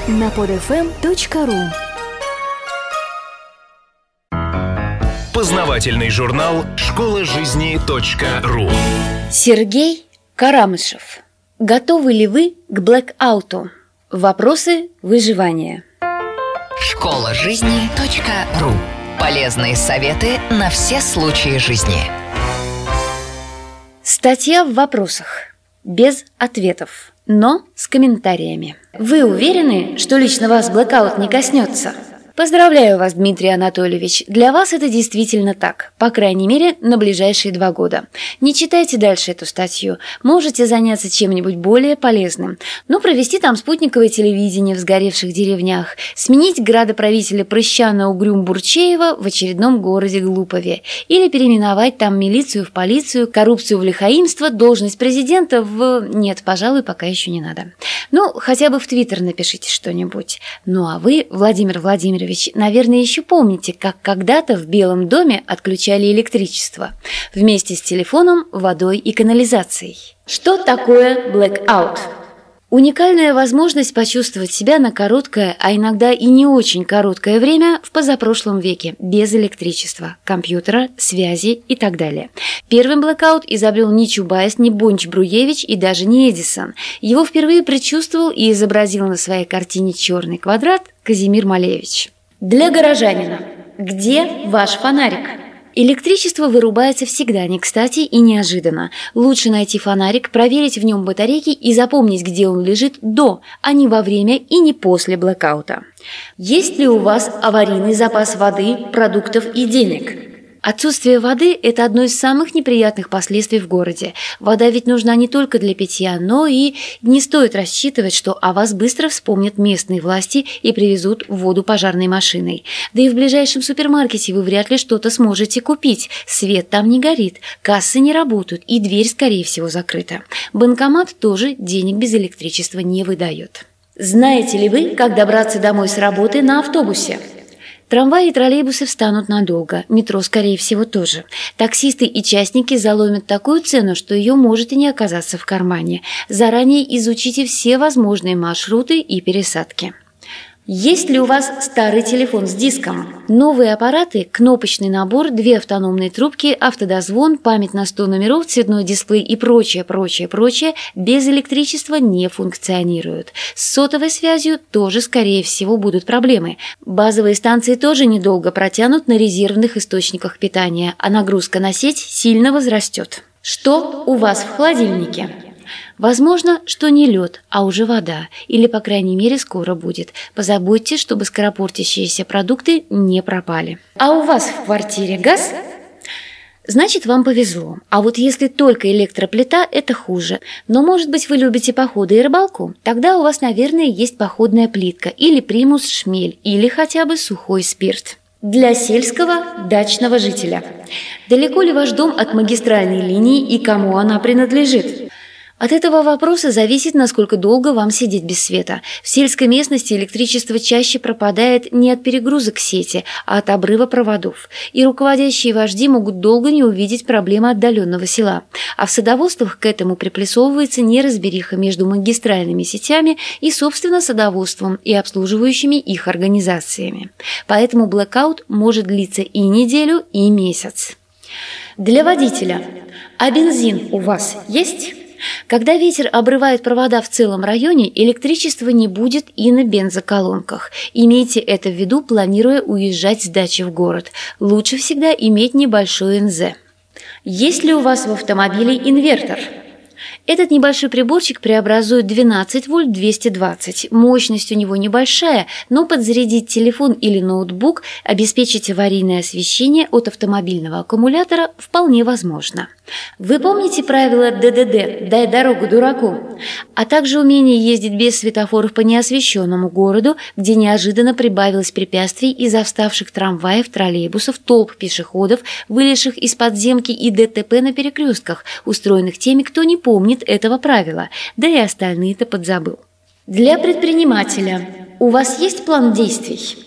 на podfm.ru. Познавательный журнал «Школа жизни.ру». Сергей Карамышев. Готовы ли вы к блэкауту? Вопросы выживания. Школа жизни.ру. Полезные советы на все случаи жизни. Статья в вопросах. Без ответов, но с комментариями. Вы уверены, что лично вас блэкаут не коснется? Поздравляю вас, Дмитрий Анатольевич. Для вас это действительно так. По крайней мере, на ближайшие 2 года. Не читайте дальше эту статью. Можете заняться чем-нибудь более полезным. Ну, провести там спутниковое телевидение в сгоревших деревнях, сменить градоправителя Прыща на Угрюм-Бурчеева в очередном городе Глупове, или переименовать там милицию в полицию, коррупцию в лихаимство, должность президента в... Нет, пожалуй, пока еще не надо. Ну, хотя бы в Твиттер напишите что-нибудь. Ну, а вы, Владимир Владимирович, наверное, еще помните, как когда-то в Белом доме отключали электричество вместе с телефоном, водой и канализацией. Что такое блэкаут? Уникальная возможность почувствовать себя на короткое, а иногда и не очень короткое время в позапрошлом веке, без электричества, компьютера, связи и так далее. Первым блэкаут изобрел не Чубайс, не Бонч-Бруевич и даже не Эдисон. Его впервые предчувствовал и изобразил на своей картине «Черный квадрат» Казимир Малевич. Для горожанина. Где ваш фонарик? Электричество вырубается всегда не кстати и неожиданно. Лучше найти фонарик, проверить в нем батарейки и запомнить, где он лежит до, а не во время и не после блэкаута. Есть ли у вас аварийный запас воды, продуктов и денег? Отсутствие воды – это одно из самых неприятных последствий в городе. Вода ведь нужна не только для питья, но и не стоит рассчитывать, что о вас быстро вспомнят местные власти и привезут воду пожарной машиной. Да и в ближайшем супермаркете вы вряд ли что-то сможете купить. Свет там не горит, кассы не работают и дверь, скорее всего, закрыта. Банкомат тоже денег без электричества не выдает. Знаете ли вы, как добраться домой с работы на автобусе? Трамваи и троллейбусы встанут надолго, метро, скорее всего, тоже. Таксисты и частники заломят такую цену, что ее может и не оказаться в кармане. Заранее изучите все возможные маршруты и пересадки. Есть ли у вас старый телефон с диском? Новые аппараты, кнопочный набор, 2 автономные трубки, автодозвон, память на 100 номеров, цветной дисплей и прочее без электричества не функционируют. С сотовой связью тоже, скорее всего, будут проблемы. Базовые станции тоже недолго протянут на резервных источниках питания, а нагрузка на сеть сильно возрастет. Что у вас в холодильнике? Возможно, что не лед, а уже вода, или, по крайней мере, скоро будет. Позаботьтесь, чтобы скоропортящиеся продукты не пропали. А у вас в квартире газ? Значит, вам повезло. А вот если только электроплита, это хуже. Но, может быть, вы любите походы и рыбалку? Тогда у вас, наверное, есть походная плитка, или примус-шмель, или хотя бы сухой спирт. Для сельского дачного жителя. Далеко ли ваш дом от магистральной линии и кому она принадлежит? От этого вопроса зависит, насколько долго вам сидеть без света. В сельской местности электричество чаще пропадает не от перегрузок сети, а от обрыва проводов. И руководящие вожди могут долго не увидеть проблемы отдаленного села. А в садоводствах к этому приплюсовывается неразбериха между магистральными сетями и, собственно, садоводством и обслуживающими их организациями. Поэтому блэкаут может длиться и неделю, и месяц. Для водителя. А бензин у вас есть? Когда ветер обрывает провода в целом районе, электричества не будет и на бензоколонках. Имейте это в виду, планируя уезжать с дачи в город. Лучше всегда иметь небольшой НЗ. Есть ли у вас в автомобиле инвертор? Этот небольшой приборчик преобразует 12 вольт 220. Мощность у него небольшая, но подзарядить телефон или ноутбук, обеспечить аварийное освещение от автомобильного аккумулятора вполне возможно. Вы помните правило ДДД «Дай дорогу дураку», а также умение ездить без светофоров по неосвещенному городу, где неожиданно прибавилось препятствий из-за вставших трамваев, троллейбусов, толп пешеходов, вылезших из подземки и ДТП на перекрестках, устроенных теми, кто не помнит этого правила, да и остальные-то подзабыл. Для предпринимателя. У вас есть план действий?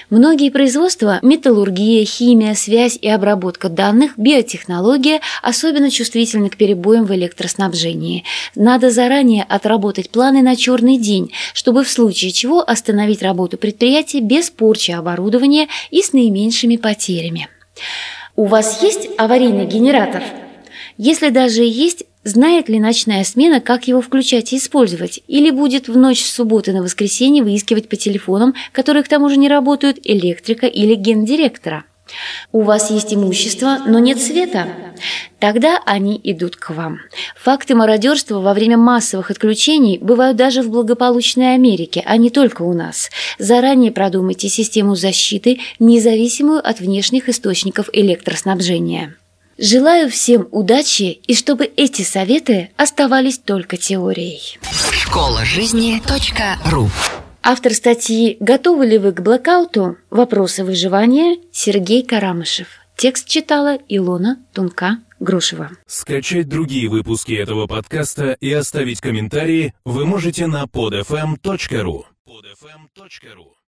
Многие производства – металлургия, химия, связь и обработка данных, биотехнология – особенно чувствительны к перебоям в электроснабжении. Надо заранее отработать планы на черный день, чтобы в случае чего остановить работу предприятия без порчи оборудования и с наименьшими потерями. У вас есть аварийный генератор? Если даже и есть, знает ли ночная смена, как его включать и использовать? Или будет в ночь с субботы на воскресенье выискивать по телефонам, которые к тому же не работают, электрика или гендиректора? У вас есть имущество, но нет света? Тогда они идут к вам. Факты мародерства во время массовых отключений бывают даже в благополучной Америке, а не только у нас. Заранее продумайте систему защиты, независимую от внешних источников электроснабжения. Желаю всем удачи и чтобы эти советы оставались только теорией. Школажизни.ру. Автор статьи «Готовы ли вы к блэкауту? Вопросы выживания» Сергей Карамышев. Текст читала Илона Тунка-Грушева. Скачать другие выпуски этого подкаста и оставить комментарии вы можете на podfm.ru.